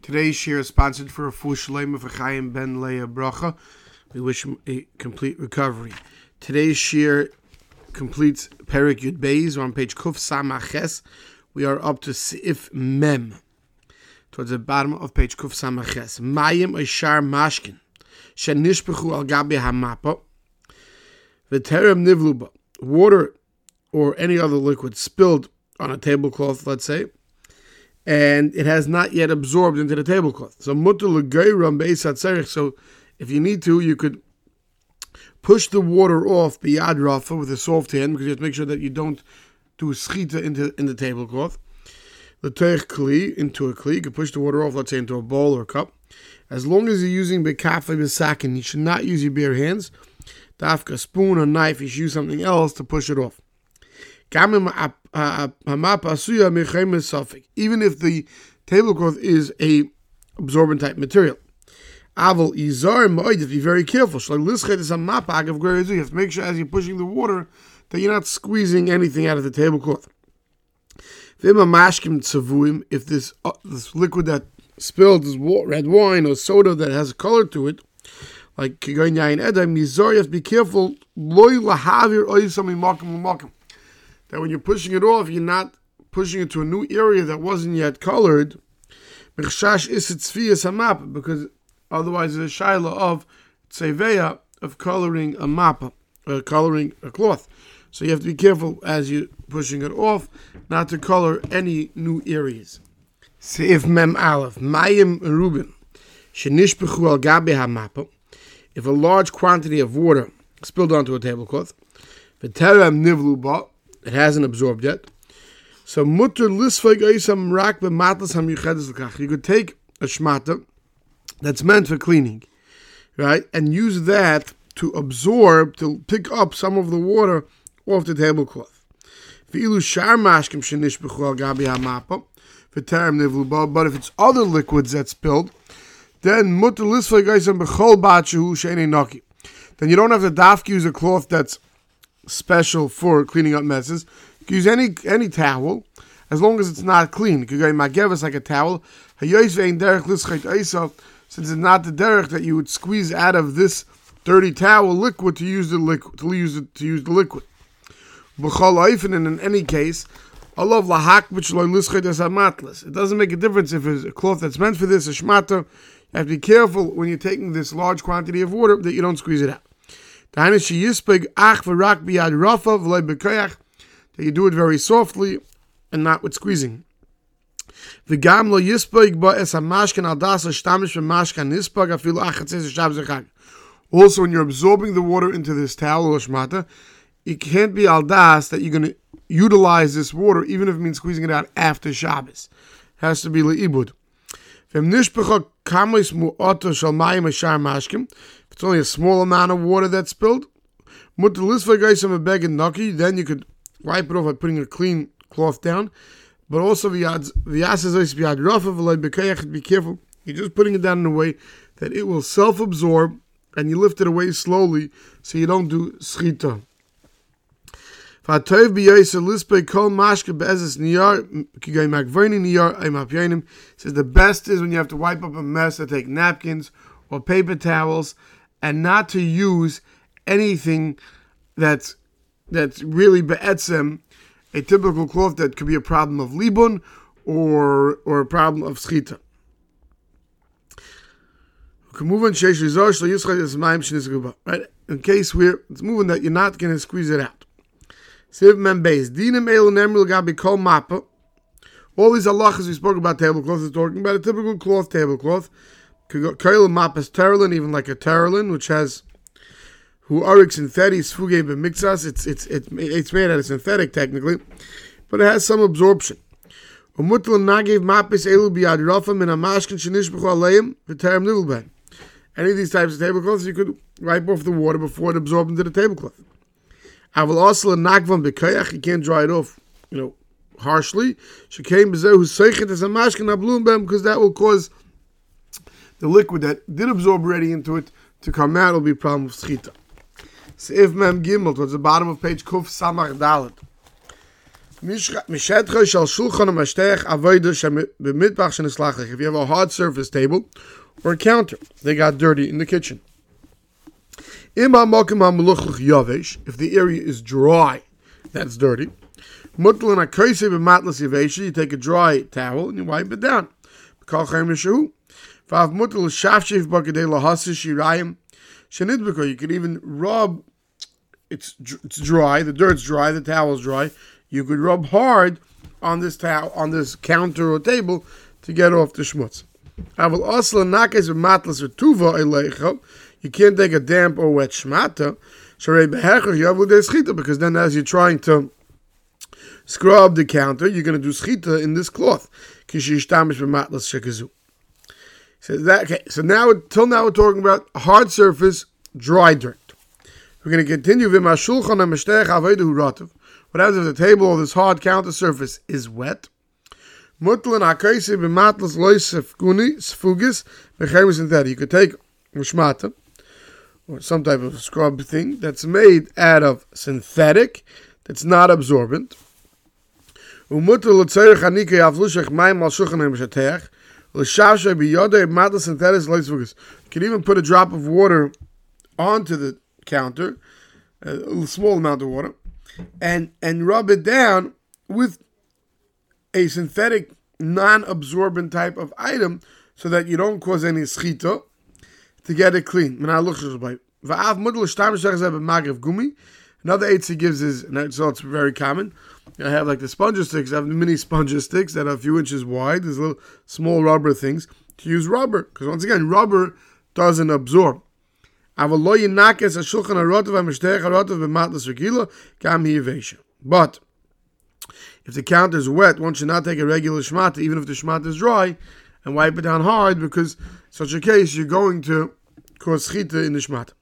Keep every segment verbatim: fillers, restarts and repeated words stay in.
Today's share is sponsored for a full shalem of Chaim Ben Leah Bracha. We wish him a complete recovery. Today's share completes Perik Yud Beis. We're on page Kuf Samaches. We are up to Seif Mem, towards the bottom of page Kuf Samaches. Mayim Ishar Mashkin Shenishpechu Al Gabi Hamapa V'terem Nivluba. Water or any other liquid spilled on a tablecloth, let's say, and it has not yet absorbed into the tablecloth. So mutter l'geiram beis hatzerich. So if you need to, you could push the water off biyad rafa with a soft hand, because you have to make sure that you don't do schita into in the tablecloth. L'teich kli, into a kli. You could push the water off, let's say, into a bowl or a cup. As long as you're using bekafei b'sakin, you should not use your bare hands. Dafka, spoon or knife, you should use something else to push it off. Even if the tablecloth is a absorbent type material. Aval izar moed, be very careful. You have to make sure as you're pushing the water that you're not squeezing anything out of the tablecloth. If this uh, this liquid that spilled is red wine or soda that has a color to it, like kigoyin yain edam, you have to be careful. That when you're pushing it off, you're not pushing it to a new area that wasn't yet colored, because otherwise there's a shaila of tseveya, of coloring a mappa, uh, coloring a cloth. So you have to be careful as you're pushing it off, not to color any new areas. Seif mem aleph, mayim rubin, shenishpechu al gabi hamappa. If a large quantity of water spilled onto a tablecloth, v'terem nivlu ba, it hasn't absorbed yet. So mutter lisfeg eisam rak b'matlas hamyuchedes l'kach. You could take a shmata that's meant for cleaning, right, and use that to absorb, to pick up some of the water off the tablecloth. V'ilu shar mashkim shenishbechu al gabi hamapa v'terem nivlu ba. But if it's other liquids that spilled, then mutter lisfeg eisam b'chol bat shehu she'enei naki. Then you don't have to dafki use a cloth that's special for cleaning up messes. You can use any any towel as long as it's not clean. You can go magevis like a towel. Since it's not the derech that you would squeeze out of this dirty towel liquid to use the liquid to use it to use the liquid. And in any case, it doesn't make a difference if it's a cloth that's meant for this, a shmata. You have to be careful when you're taking this large quantity of water that you don't squeeze it out. That you do it very softly and not with squeezing. Also, when you're absorbing the water into this towel or shmata, it can't be al das that you're going to utilize this water, even if it means squeezing it out after Shabbos. It has to be le'ibud. If it's only a small amount of water that's spilled, then you could wipe it off by putting a clean cloth down. But also, be careful. You're just putting it down in a way that it will self-absorb, and you lift it away slowly so you don't do schita. Says the best is when you have to wipe up a mess to take napkins or paper towels, and not to use anything that's that's really be'etzem, a typical cloth that could be a problem of libun or or a problem of schita. Right? In case where it's moving that you're not going to squeeze it out. All these halachas we spoke about tablecloths is talking about a typical cloth tablecloth. Kail mapas terlin, even like a terlin, which has who arik synthetis fuge b'mixas. It's it's it's it's made out of synthetic technically, but it has some absorption. Umutl nagev mapis elu biyad rafa min amashkin shenishbechu aleim v'terem nivelben. Any of these types of tablecloths, you could wipe off the water before it absorbs into the tablecloth. Aval also nagvam b'koyach, you can't dry it off, you know, harshly. Shekaim b'zehu seichet as a mashkin ablum bem, because that will cause the liquid that did absorb already into it to come out. Will be a problem with schita. Seif mem gimel, towards the bottom of page Kuf Samach Dalet. If you have a hard surface table or a counter, they got dirty in the kitchen. If the area is dry, that's dirty. You take a dry towel and you wipe it down. You could even rub, it's, it's dry, the dirt's dry, the towel's dry. You could rub hard on this towel, on this counter or table to get off the schmutz. You can't take a damp or wet shmata, because then as you're trying to scrub the counter, you're going to do schita in this cloth. So that, okay, so now, till now we're talking about hard surface, dry dirt. We're going to continue. What happens if the table or this hard counter surface is wet? You could take mushmata, or some type of scrub thing that's made out of synthetic, that's not absorbent. You can even put a drop of water onto the counter, a small amount of water, and, and rub it down with a synthetic, non-absorbent type of item so that you don't cause any schita to get it clean. Another eight he gives is, and so it's very common. I have like the sponge sticks. I have the mini sponge sticks that are a few inches wide. There's little small rubber things to use rubber, because once again, rubber doesn't absorb. But if the counter is wet, one should not take a regular shmata, even if the shmata is dry, and wipe it down hard, because in such a case you're going to cause schita in the shmata.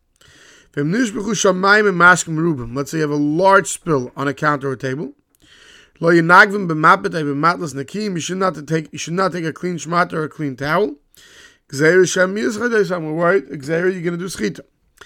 Let's say you have a large spill on a counter or table. You should not take, you should not take a clean shmata or a clean towel. We're worried, you're going to do schita.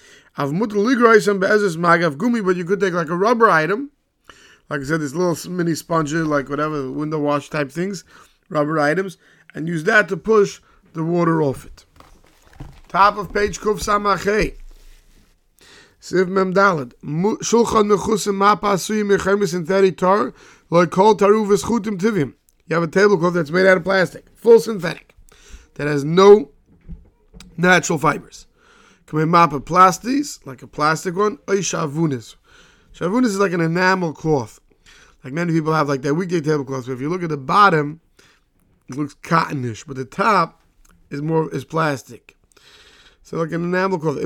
But you could take like a rubber item, like I said, this little mini sponge, like whatever, window wash type things, rubber items, and use that to push the water off it. Top of page Kuf Samachay. Siv Mem Daled. Shulchan Mechusim Mapa Asuyim Mechermis Synthetic Tar, like Kol Taruv Eschutim Tivim. You have a tablecloth that's made out of plastic, full synthetic, that has no natural fibers. Come in Mapa Plastis, like a plastic one, or Shavunis. Shavunis is like an enamel cloth. Like many people have like their weekday tablecloths, but if you look at the bottom, it looks cottonish, but the top is more is plastic. So like an enamel cloth.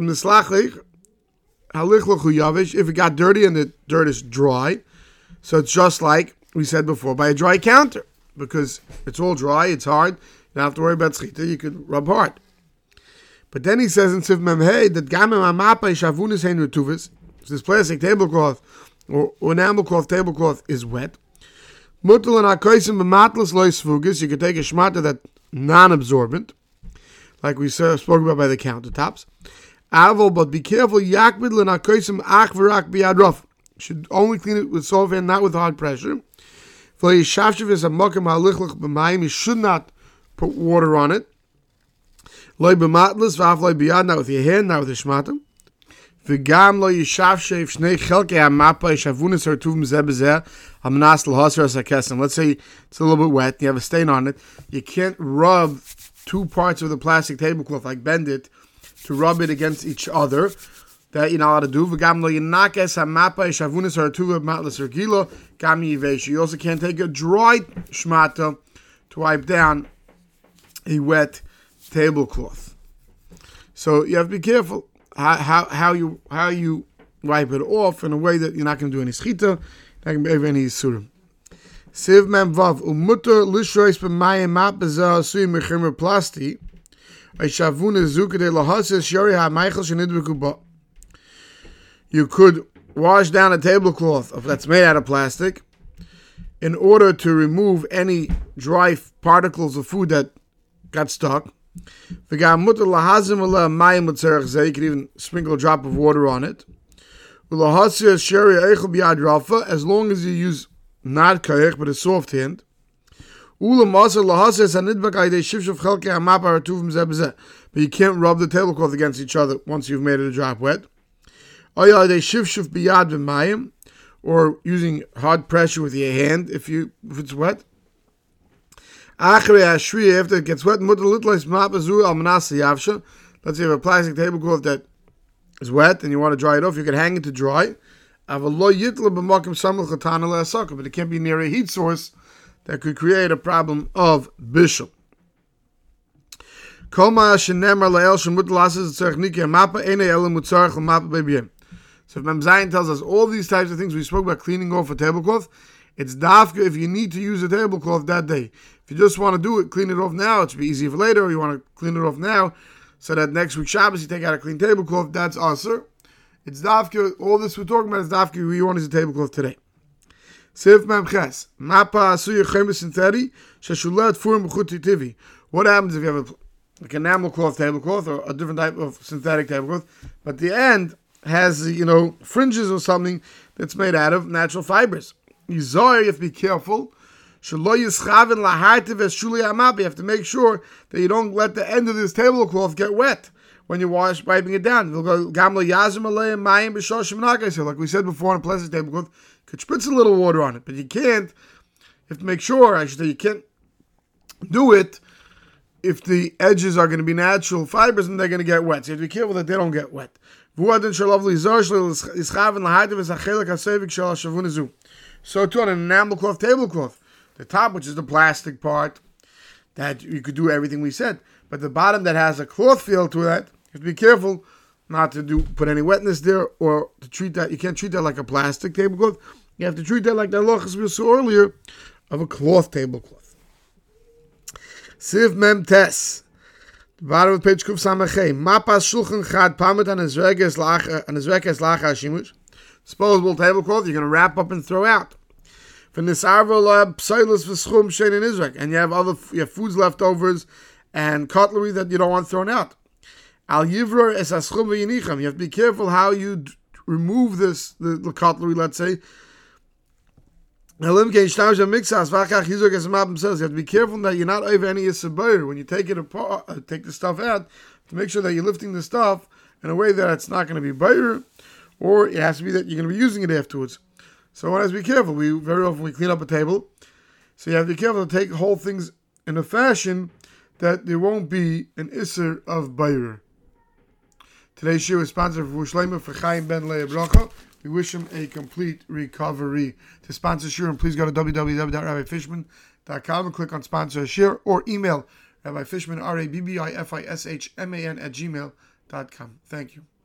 If it got dirty and the dirt is dry, so it's just like we said before by a dry counter, because it's all dry, it's hard, you don't have to worry about schita, you could rub hard. But then he says in Siv Mem Hey that gamem amapa shavunis hein retuvis, this plastic tablecloth or, or enamel cloth tablecloth is wet. Mutal and akoisim b'matlas lois fugus, you could take a shmata that's non-absorbent, like we spoke about by the countertops. Avol, but be careful, yakbid l'nakoisim ach v'rak biyad rough. You should only clean it with soft and not with hard pressure. For yishavshiv is a mokem halichlach b'mayim, you should not put water on it. Loi b'matlas v'af loi biyad, not with your hand, not with your shmata. V'gam lo yishavshiv shnei chelkei hamapa yishavunis hartuvim zeh b'zeh hamnas l'hasar asakesem. Let's say it's a little bit wet, you have a stain on it. You can't rub two parts of the plastic tablecloth, like bend it, to rub it against each other. That you're not allowed to do. You also can't take a dry shmata to wipe down a wet tablecloth. So you have to be careful how, how, how you how you wipe it off in a way that you're not going to do any schita, not going to be any surim. Siv Mem Vav umutter lishrois b'mayim map b'zeh asuyim mechimer plasti. You could wash down a tablecloth that's made out of plastic in order to remove any dry particles of food that got stuck. You can even sprinkle a drop of water on it. As long as you use not koyach, but a soft hand. But you can't rub the tablecloth against each other once you've made it a drop wet. Or using hard pressure with your hand if you if it's wet. After it gets wet, let's say you have a plastic tablecloth that is wet and you want to dry it off, you can hang it to dry. But it can't be near a heat source that could create a problem of bishul. So if Mem Zayin tells us all these types of things we spoke about cleaning off a tablecloth, it's dafka if you need to use a tablecloth that day. If you just want to do it, clean it off now, it should be easy for later, or you want to clean it off now, so that next week Shabbos you take out a clean tablecloth, that's aser. It's dafka, all this we're talking about is dafka, we want to use a tablecloth today. Sif Mem Ches, Mapa Asuya Chemis Syntheti, Sheshulat Furim B'chuti Tivi. What happens if you have a, like an enamel cloth tablecloth, or a different type of synthetic tablecloth, but the end has, you know, fringes or something that's made out of natural fibers. You have to be careful. You have to make sure that you don't let the end of this tablecloth get wet when you wash, wiping it down. Like we said before, on a plastic tablecloth, you could spritz a little water on it, but you can't. You have to make sure, I should say, you can't do it if the edges are going to be natural fibers and they're going to get wet. So you have to be careful that they don't get wet. So too on an enamel cloth tablecloth, the top, which is the plastic part, that you could do everything we said, but the bottom that has a cloth feel to that, you have to be careful not to do put any wetness there, or to treat that. You can't treat that like a plastic tablecloth. You have to treat that like the halachas we saw earlier of a cloth tablecloth. Siv Mem Tes. The bottom of page Kuf Samachay. Mapas Shulchan Chad Pamet and Ezrekes Lacha and Ezrekes Lacha Shimush. Disposable tablecloth you're going to wrap up and throw out. And you have other you have foods leftovers and cutlery that you don't want thrown out. Al Yivra es aschum v'yinicham. You have to be careful how you d- remove this the, the cutlery. Let's say. You have to be careful that you're not over any isabayr when you take it apart, uh, take the stuff out, to make sure that you're lifting the stuff in a way that it's not going to be bayr, or it has to be that you're going to be using it afterwards. So one has to be careful. We very often we clean up a table, so you have to be careful to take whole things in a fashion that there won't be an isser of bayr. Today's show is sponsored for Shleima for Chaim Ben Leah Bracha. We wish him a complete recovery. To sponsor Shir, please go to w w w dot rabbi fishman dot com and click on sponsor Shir, or email Rabbi Fishman, R A B B I F I S H M A N at gmail dot com. Thank you.